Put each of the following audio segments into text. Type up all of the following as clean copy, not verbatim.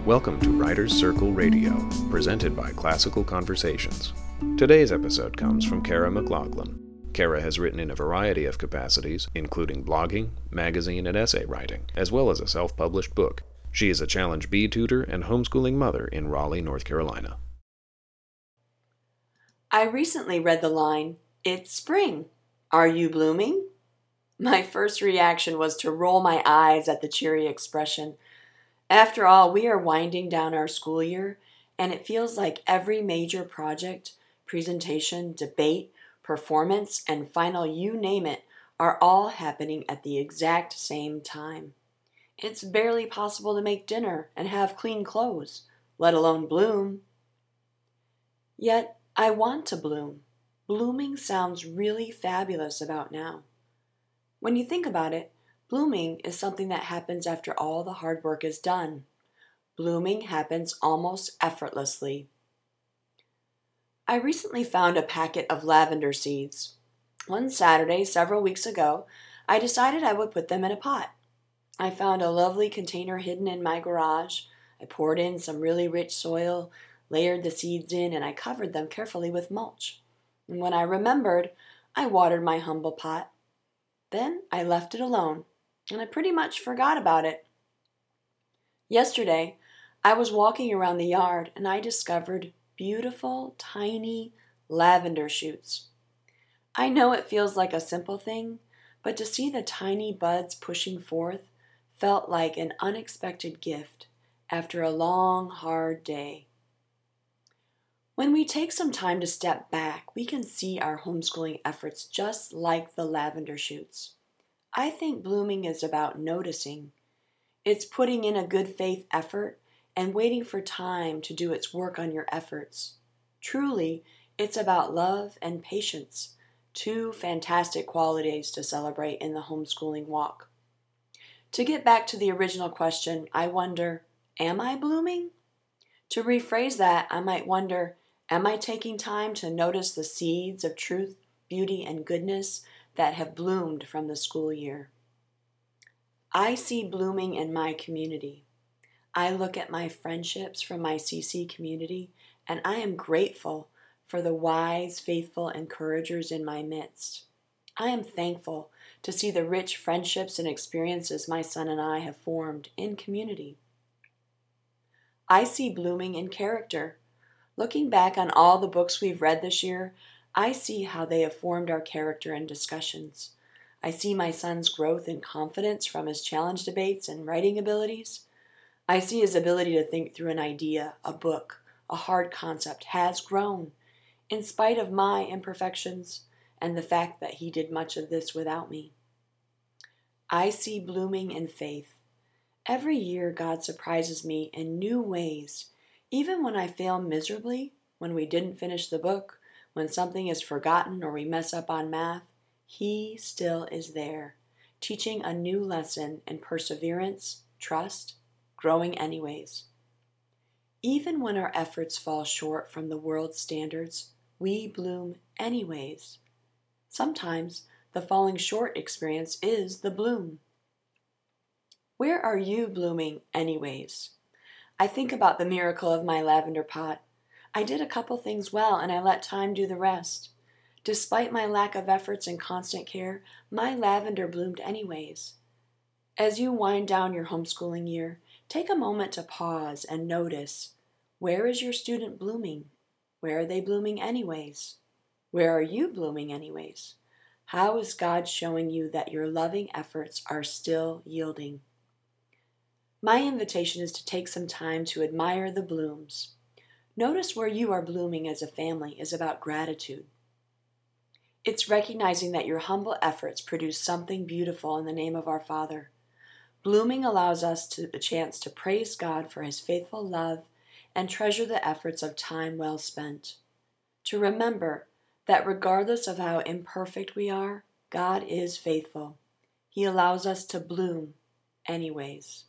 Welcome to Writers Circle Radio, presented by Classical Conversations. Today's episode comes from Kara McLaughlin. Kara has written in a variety of capacities, including blogging, magazine, and essay writing, as well as a self-published book. She is a Challenge B tutor and homeschooling mother in Raleigh, North Carolina. I recently read the line, "It's spring. Are you blooming?" My first reaction was to roll my eyes at the cheery expression. After all, we are winding down our school year, and it feels like every major project, presentation, debate, performance, and final you name it are all happening at the exact same time. It's barely possible to make dinner and have clean clothes, let alone bloom. Yet, I want to bloom. Blooming sounds really fabulous about now. When you think about it, blooming is something that happens after all the hard work is done. Blooming happens almost effortlessly. I recently found a packet of lavender seeds. One Saturday, several weeks ago, I decided I would put them in a pot. I found a lovely container hidden in my garage. I poured in some really rich soil, layered the seeds in, and I covered them carefully with mulch. And when I remembered, I watered my humble pot. Then I left it alone, and I pretty much forgot about it. Yesterday, I was walking around the yard, and I discovered beautiful, tiny lavender shoots. I know it feels like a simple thing, but to see the tiny buds pushing forth felt like an unexpected gift after a long, hard day. When we take some time to step back, we can see our homeschooling efforts just like the lavender shoots. I think blooming is about noticing. It's putting in a good faith effort and waiting for time to do its work on your efforts. Truly, it's about love and patience, two fantastic qualities to celebrate in the homeschooling walk. To get back to the original question, I wonder, am I blooming? To rephrase that, I might wonder, am I taking time to notice the seeds of truth, beauty, and goodness that have bloomed from the school year? I see blooming in my community. I look at my friendships from my CC community, and I am grateful for the wise, faithful encouragers in my midst. I am thankful to see the rich friendships and experiences my son and I have formed in community. I see blooming in character. Looking back on all the books we've read this year, I see how they have formed our character and discussions. I see my son's growth in confidence from his challenge debates and writing abilities. I see his ability to think through an idea, a book, a hard concept has grown, in spite of my imperfections and the fact that he did much of this without me. I see blooming in faith. Every year God surprises me in new ways, even when I fail miserably, when we didn't finish the book, when something is forgotten or we mess up on math, He still is there, teaching a new lesson in perseverance, trust, growing anyways. Even when our efforts fall short from the world's standards, we bloom anyways. Sometimes the falling short experience is the bloom. Where are you blooming anyways? I think about the miracle of my lavender pot. I did a couple things well, and I let time do the rest. Despite my lack of efforts and constant care, my lavender bloomed anyways. As you wind down your homeschooling year, take a moment to pause and notice, where is your student blooming? Where are they blooming anyways? Where are you blooming anyways? How is God showing you that your loving efforts are still yielding? My invitation is to take some time to admire the blooms. Notice where you are blooming as a family is about gratitude. It's recognizing that your humble efforts produce something beautiful in the name of our Father. Blooming allows us the chance to praise God for His faithful love and treasure the efforts of time well spent. To remember that regardless of how imperfect we are, God is faithful. He allows us to bloom anyways.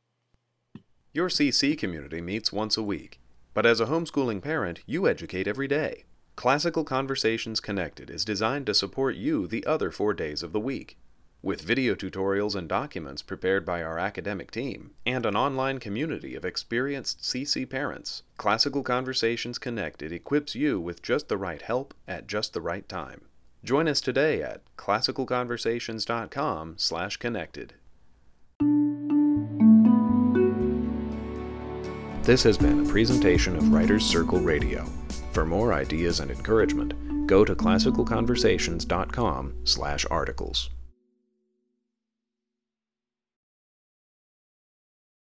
Your CC community meets once a week, but as a homeschooling parent, you educate every day. Classical Conversations Connected is designed to support you the other 4 days of the week. With video tutorials and documents prepared by our academic team, and an online community of experienced CC parents, Classical Conversations Connected equips you with just the right help at just the right time. Join us today at classicalconversations.com/connected. This has been a presentation of Writers Circle Radio. For more ideas and encouragement, go to classicalconversations.com/articles.